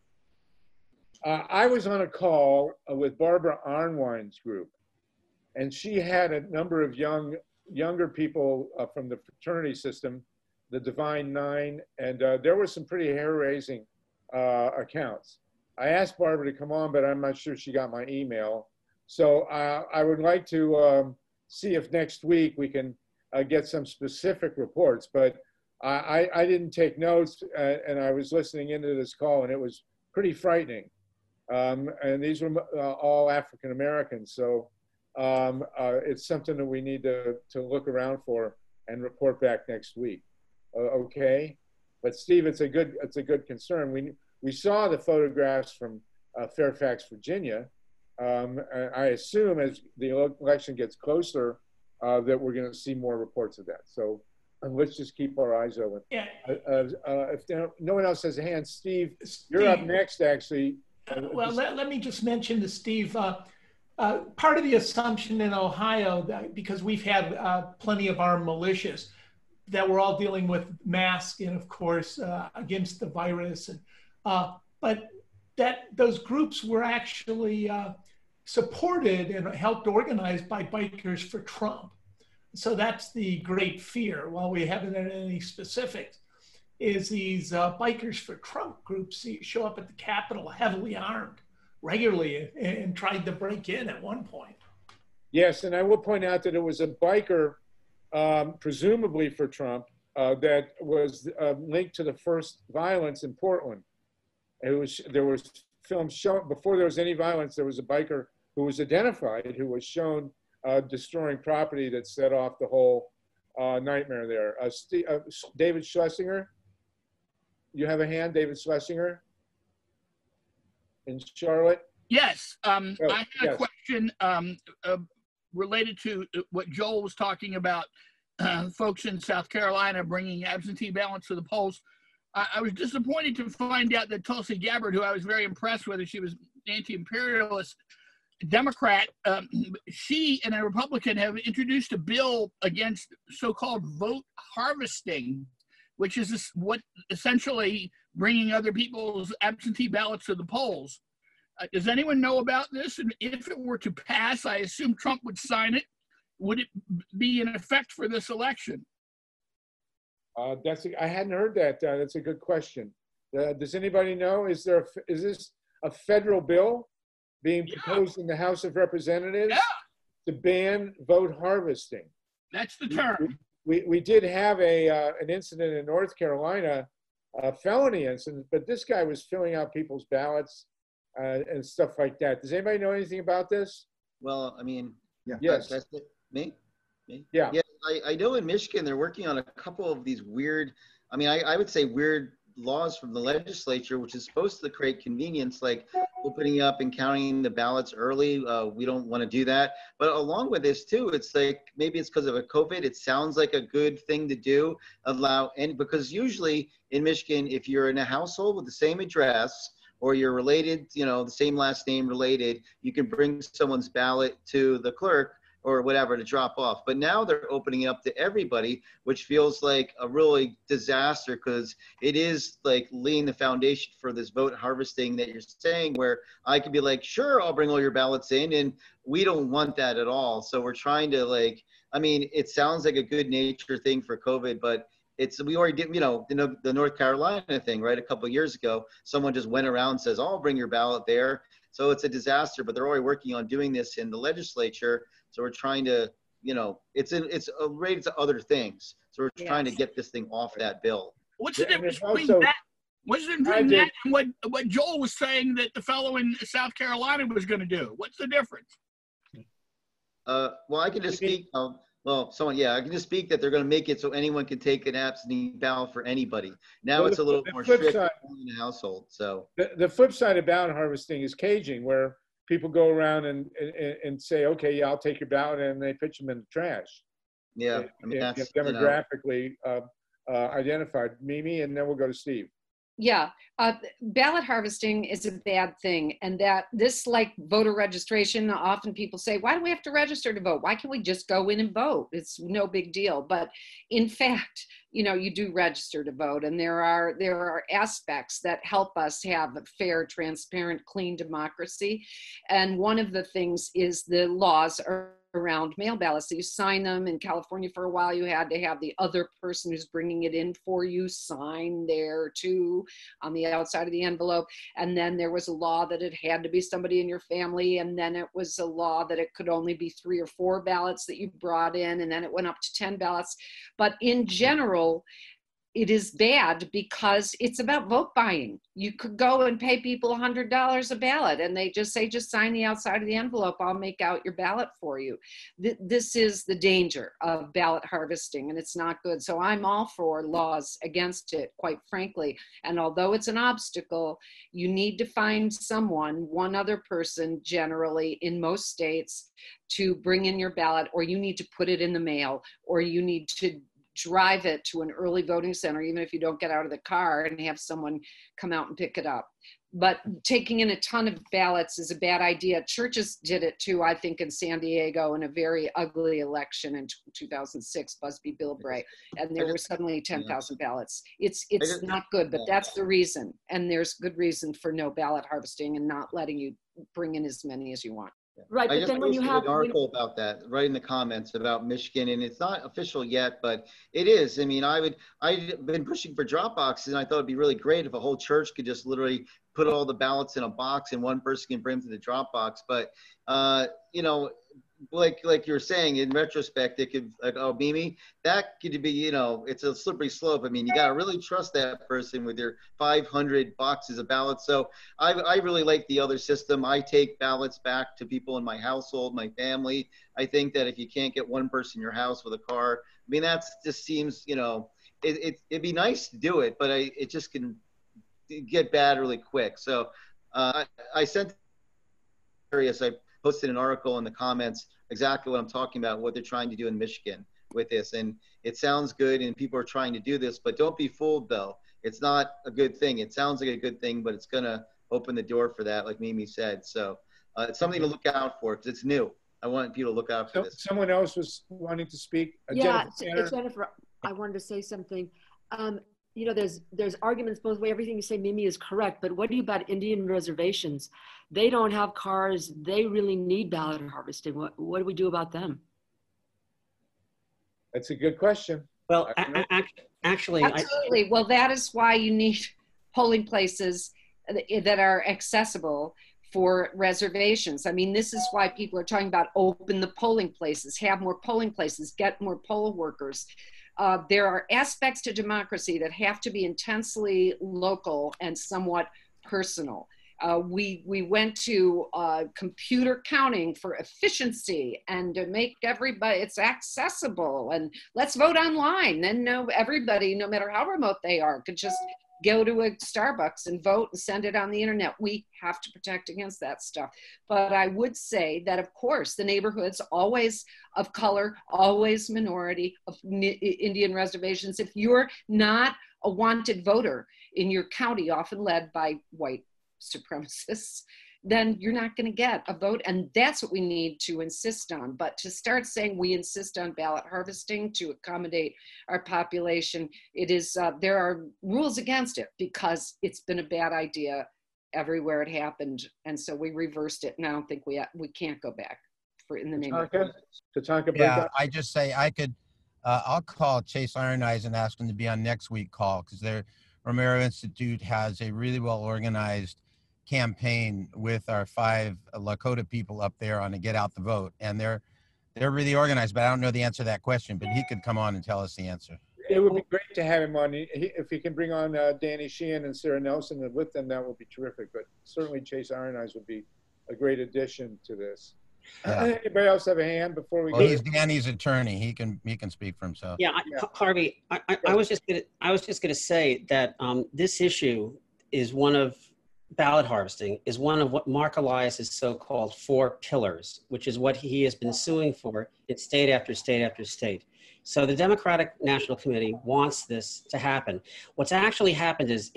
I was on a call with Barbara Arnwine's group, and she had a number of younger people from the fraternity system, the Divine Nine, and there were some pretty hair-raising accounts. I asked Barbara to come on, but I'm not sure she got my email. So I would like to see if next week we can get some specific reports, but I didn't take notes, and I was listening into this call, and it was pretty frightening. And these were all African Americans, so it's something that we need to look around for and report back next week. Okay, but Steve, it's a good concern. We saw the photographs from Fairfax, Virginia. I assume as the election gets closer that we're going to see more reports of that. So let's just keep our eyes open. Yeah. If no one else has a hand, Steve, you're up next, actually. Well, let me just mention to Steve, part of the assumption in Ohio, that because we've had plenty of armed militias, that we're all dealing with masks and, of course, against the virus. And, but those groups were actually supported and helped organized by Bikers for Trump. So that's the great fear. While we haven't had any specifics, is these Bikers for Trump groups show up at the Capitol heavily armed regularly and tried to break in at one point. Yes, and I will point out that it was a biker, presumably for Trump, that was linked to the first violence in Portland. There was films shown before there was any violence. There was a biker who was identified, who was shown destroying property that set off the whole nightmare there. David Schlesinger, you have a hand, David Schlesinger in Charlotte? Yes, I had yes. a question related to what Joel was talking about, folks in South Carolina bringing absentee ballots to the polls. I was disappointed to find out that Tulsi Gabbard, who I was very impressed with, she was anti-imperialist Democrat, she and a Republican have introduced a bill against so-called vote harvesting, which is what essentially bringing other people's absentee ballots to the polls. Does anyone know about this? And if it were to pass, I assume Trump would sign it. Would it be in effect for this election? I hadn't heard that. That's a good question. Does anybody know? Is this a federal bill being proposed in the House of Representatives to ban vote harvesting? That's the term. We did have an incident in North Carolina, a felony incident, but this guy was filling out people's ballots and stuff like that. Does anybody know anything about this? Well, I mean, yes. That's it. Me? Yeah. Yeah, I know in Michigan they're working on a couple of these weird, I mean, I would say weird laws from the legislature, which is supposed to create convenience, like opening up and counting the ballots early. We don't want to do that. But along with this too, it's like, maybe it's because of a COVID, it sounds like a good thing to do, because usually in Michigan, if you're in a household with the same address, or you're related, the same last name related, you can bring someone's ballot to the clerk or whatever to drop off. But now they're opening it up to everybody, which feels like a really disaster, because it is like laying the foundation for this vote harvesting that you're saying, where I could be like, sure, I'll bring all your ballots in, and we don't want that at all. So we're trying to it sounds like a good nature thing for COVID, but we already did, the North Carolina thing, right? A couple of years ago, someone just went around and says, I'll bring your ballot there. So it's a disaster, but they're already working on doing this in the legislature. So we're trying to, it's related to other things. So we're trying to get this thing off that bill. What's the difference between that? What's the difference between that and what Joel was saying that the fellow in South Carolina was going to do? What's the difference? Well, I can just speak. I can just speak that they're going to make it so anyone can take an absentee ballot for anybody. Now it's a little more strict in the household. So the flip side of ballot harvesting is caging, where people go around and say, okay, yeah, I'll take your ballot, and they pitch them in the trash. Yeah, I mean, that's demographically identified. Mimi, and then we'll go to Steve. Yeah, ballot harvesting is a bad thing. And that this, like voter registration, often people say, why do we have to register to vote? Why can't we just go in and vote? It's no big deal. But in fact, you do register to vote, and there are aspects that help us have a fair, transparent, clean democracy. And one of the things is the laws around mail ballots. So you sign them. In California for a while, you had to have the other person who's bringing it in for you sign there too on the outside of the envelope. And then there was a law that it had to be somebody in your family. And then it was a law that it could only be 3 or 4 ballots that you brought in. And then it went up to 10 ballots. But in general, it is bad because it's about vote buying. You could go and pay people $100 a ballot, and they just say, just sign the outside of the envelope. I'll make out your ballot for you. This is the danger of ballot harvesting, and it's not good. So I'm all for laws against it, quite frankly. And although it's an obstacle, you need to find one other person, generally in most states, to bring in your ballot, or you need to put it in the mail, or you need to drive it to an early voting center, even if you don't get out of the car, and have someone come out and pick it up. But taking in a ton of ballots is a bad idea. Churches did it too, I think, in San Diego in a very ugly election in 2006, Busby Bilbray, and there were suddenly 10,000 ballots. It's not good, but that's the reason. And there's good reason for no ballot harvesting and not letting you bring in as many as you want. Right, but then when you have an article about that, right in the comments about Michigan, and it's not official yet, but it is. I mean, I've been pushing for drop boxes, and I thought it'd be really great if a whole church could just literally put all the ballots in a box and one person can bring them to the drop box. But you know, like you were saying, in retrospect, it could, like, oh, Mimi, that could be, you know, it's a slippery slope. I mean, you got to really trust that person with your 500 boxes of ballots. So I really like the other system. I take ballots back to people in my household, my family. I think that if you can't get one person in your house with a car, I mean, that's just seems, you know, it'd be nice to do it, but it just can get bad really quick. So I sent curious. I posted an article in the comments exactly what I'm talking about, what they're trying to do in Michigan with this. And it sounds good and people are trying to do this, but don't be fooled though. It's not a good thing. It sounds like a good thing, but it's going to open the door for that, like Mimi said. So it's something to look out for because it's new. I want people to look out for this. Someone else was wanting to speak. Yeah, Jennifer, I wanted to say something. You know, there's arguments both ways. Everything you say, Mimi, is correct. But what do you about Indian reservations? They don't have cars. They really need ballot harvesting. What do we do about them? That's a good question. Well, actually, absolutely. Well, that is why you need polling places that are accessible for reservations. I mean, this is why people are talking about open the polling places, have more polling places, get more poll workers. There are aspects to democracy that have to be intensely local and somewhat personal. We went to computer counting for efficiency and to make everybody, it's accessible, and let's vote online. Then everybody, no matter how remote they are, could just go to a Starbucks and vote and send it on the internet. We have to protect against that stuff. But I would say that, of course, the neighborhoods always of color, always minority, of Indian reservations. If you're not a wanted voter in your county, often led by white supremacists, then you're not going to get a vote. And that's what we need to insist on. But to start saying we insist on ballot harvesting to accommodate our population, it is, there are rules against it because it's been a bad idea everywhere it happened. And so we reversed it. And I don't think we can't go back in the name of Tatanka, yeah, I just say I could, I'll call Chase Iron-Eyes and ask him to be on next week's call because their Romero Institute has a really well organized campaign with our 5 Lakota people up there on a get out the vote, and they're really organized, but I don't know the answer to that question, but he could come on and tell us the answer. It would be great to have him on. If he can bring on Danny Sheehan and Sarah Nelson and with them, that would be terrific, but certainly Chase Iron-Eyes would be a great addition to this. Yeah. Anybody else have a hand before we go? He's Danny's attorney. He can speak for himself. Yeah, Harvey, I was just gonna say that this issue is one of ballot harvesting is one of what Mark Elias's so-called 4 pillars, which is what he has been suing for in state after state after state. So the Democratic National Committee wants this to happen. What's actually happened is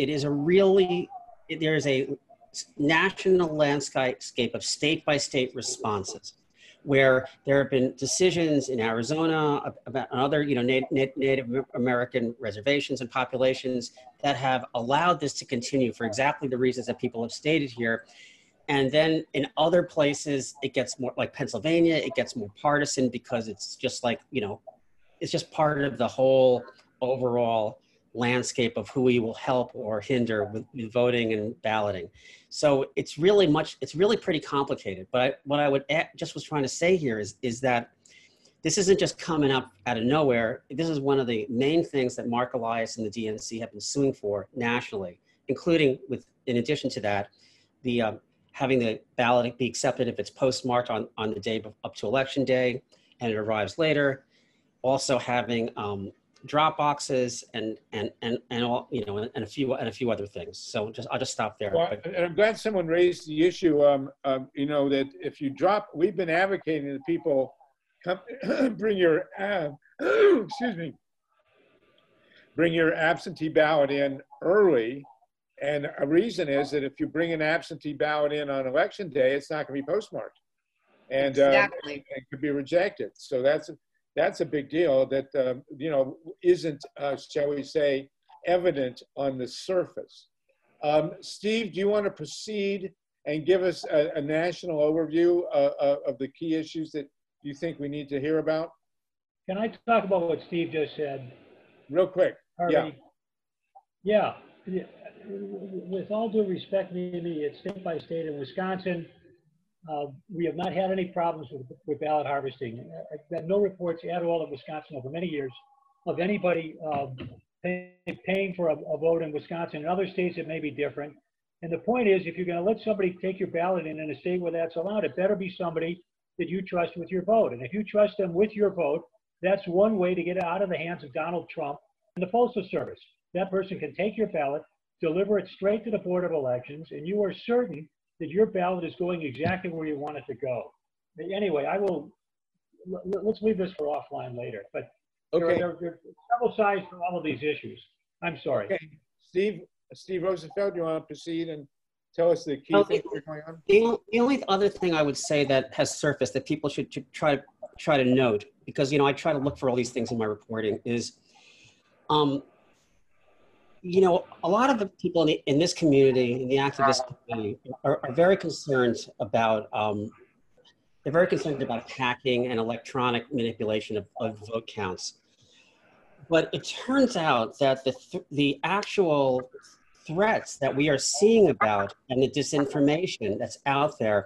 there is a national landscape of state-by-state responses where there have been decisions in Arizona about other, Native American reservations and populations that have allowed this to continue for exactly the reasons that people have stated here. And then in other places, it gets more like Pennsylvania, it gets more partisan because it's just like, it's just part of the whole overall landscape of who we will help or hinder with voting and balloting. So it's really pretty complicated. But what I would just was trying to say here is that this isn't just coming up out of nowhere. This is one of the main things that Mark Elias and the DNC have been suing for nationally, including in addition to that, the having the ballot be accepted if it's postmarked on the day up to election day and it arrives later. Also having drop boxes and all, and a few other things. So I'll just stop there. Well, and I'm glad someone raised the issue, that if you drop, we've been advocating that people bring your, bring your absentee ballot in early. And a reason is that if you bring an absentee ballot in on election day, it's not going to be postmarked, and exactly. It could be rejected. So that's a big deal that, isn't, shall we say, evident on the surface. Steve, do you want to proceed and give us a national overview of the key issues that you think we need to hear about? Can I talk about what Steve just said? Real quick. Harvey? Yeah. With all due respect, Mimi, it's state by state. In Wisconsin, we have not had any problems with ballot harvesting. I've got no reports at all in Wisconsin over many years of anybody paying for a vote in Wisconsin. In other states, it may be different. And the point is, if you're going to let somebody take your ballot in a state where that's allowed, it better be somebody that you trust with your vote. And if you trust them with your vote, that's one way to get it out of the hands of Donald Trump and the Postal Service. That person can take your ballot, deliver it straight to the Board of Elections, and you are certain that your ballot is going exactly where you want it to go. Anyway, let's leave this for offline later. But okay. there are several sides to all of these issues. I'm sorry. Okay. Steve Rosenfeld, you want to proceed and tell us the key things that are going on? The only other thing I would say that has surfaced that people should try to note, because I try to look for all these things in my reporting, is a lot of the people in this community, in the activist community, are very concerned about hacking and electronic manipulation of vote counts. But it turns out that the actual threats that we are seeing about and the disinformation that's out there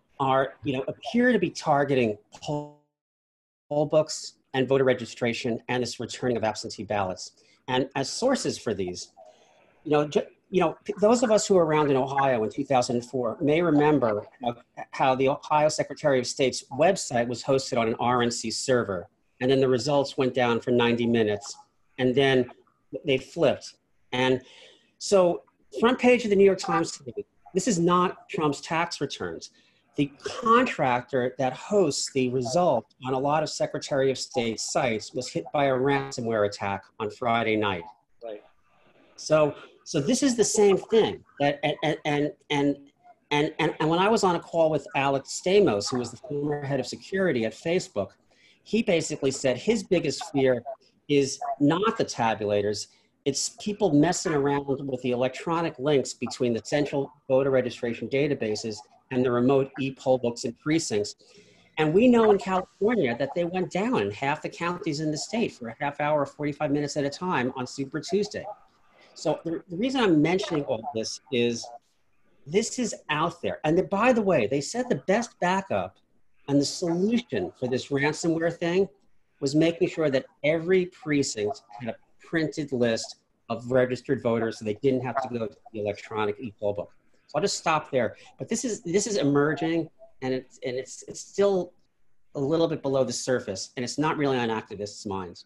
appear to be targeting poll books and voter registration and this returning of absentee ballots. And as sources for these, those of us who were around in Ohio in 2004 may remember how the Ohio Secretary of State's website was hosted on an RNC server, and then the results went down for 90 minutes, and then they flipped. And so, front page of the New York Times today, this is not Trump's tax returns. The contractor that hosts the result on a lot of Secretary of State sites was hit by a ransomware attack on Friday night. Right. So this is the same thing. And when I was on a call with Alex Stamos, who was the former head of security at Facebook, he basically said his biggest fear is not the tabulators. It's people messing around with the electronic links between the central voter registration databases and the remote e-poll books and precincts. And we know in California that they went down in half the counties in the state for a half hour, 45 minutes at a time on Super Tuesday. So the reason I'm mentioning all this is out there. And by the way, they said the best backup and the solution for this ransomware thing was making sure that every precinct had a printed list of registered voters so they didn't have to go to the electronic e-poll book. So I'll just stop there. But this is emerging, and it's still a little bit below the surface, and it's not really on activists' minds.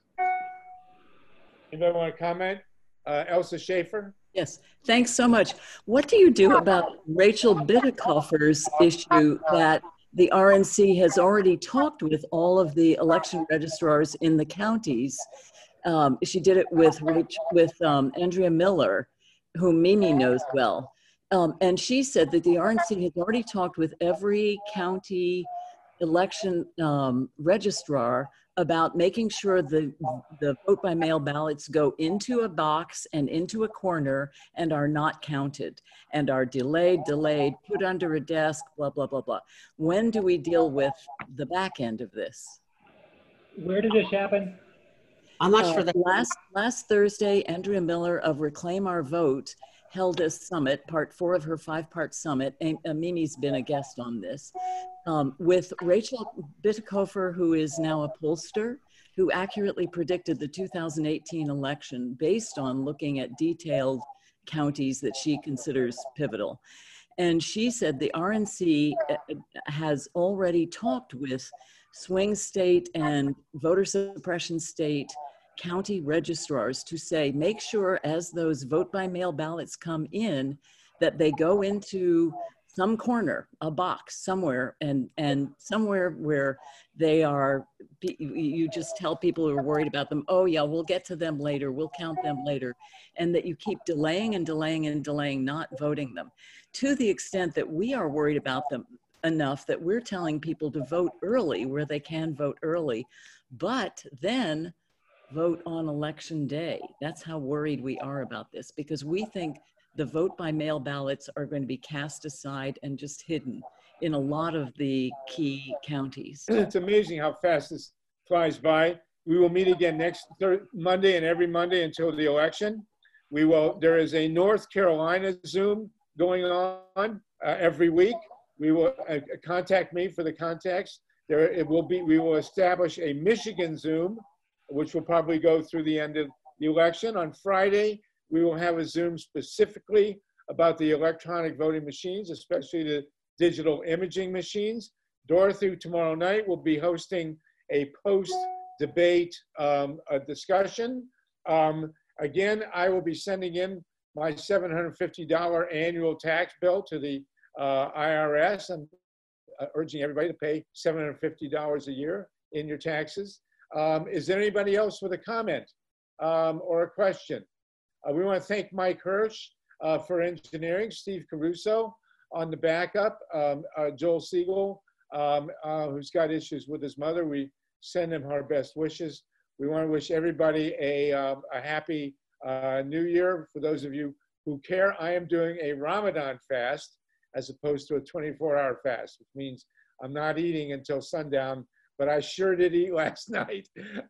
Anybody want to comment? Elsa Schaefer? Yes, thanks so much. What do you do about Rachel Bitecofer's issue that the RNC has already talked with all of the election registrars in the counties? She did it with Andrea Miller, whom Mimi knows well. And she said that the RNC has already talked with every county election registrar about making sure the vote by mail ballots go into a box and into a corner and are not counted and are delayed, put under a desk, blah, blah, blah, blah. When do we deal with the back end of this? Where did this happen? I'm not sure that last Thursday, Andrea Miller of Reclaim Our Vote held a summit, part 4 of her 5-part summit. Mimi's been a guest on this, with Rachel Bitecofer, who is now a pollster, who accurately predicted the 2018 election based on looking at detailed counties that she considers pivotal. And she said the RNC has already talked with swing state and voter suppression state county registrars to say, make sure as those vote by mail ballots come in that they go into some corner, a box somewhere, and somewhere where they are, you just tell people who are worried about them, oh yeah, we'll get to them later, we'll count them later, and that you keep delaying and delaying and delaying, not voting them, to the extent that we are worried about them enough that we're telling people to vote early where they can vote early, but then vote on election day. That's how worried we are about this, because we think the vote by mail ballots are going to be cast aside and just hidden in a lot of the key counties. It's amazing how fast this flies by. We will meet again next Monday and every Monday until the election. There is a North Carolina Zoom going on every week. We will contact me for the contacts. We will establish a Michigan Zoom, which will probably go through the end of the election. On Friday, we will have a Zoom specifically about the electronic voting machines, especially the digital imaging machines. Dorothy tomorrow night will be hosting a post-debate discussion. Again, I will be sending in my $750 annual tax bill to the IRS. I'm urging everybody to pay $750 a year in your taxes. Is there anybody else with a comment or a question? We want to thank Mike Hirsch for engineering, Steve Caruso on the backup, Joel Siegel, who's got issues with his mother. We send him our best wishes. We want to wish everybody a happy New Year. For those of you who care, I am doing a Ramadan fast as opposed to a 24-hour fast, which means I'm not eating until sundown, but I sure did eat last night.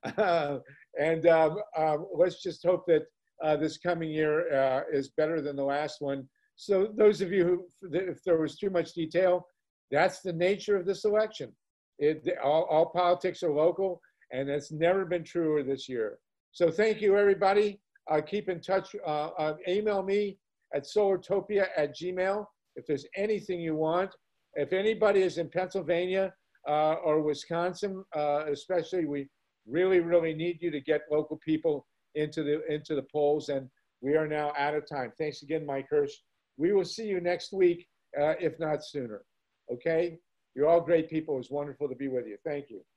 Let's just hope that this coming year is better than the last one. So those of you who, if there was too much detail, that's the nature of this election. All politics are local, and it's never been truer this year. So thank you, everybody. Keep in touch. Email me at solartopia@gmail.com if there's anything you want. If anybody is in Pennsylvania or Wisconsin, especially, we really, really need you to get local people into the polls. And we are now out of time. Thanks again, Mike Hirsch. We will see you next week, if not sooner. Okay? You're all great people. It was wonderful to be with you. Thank you.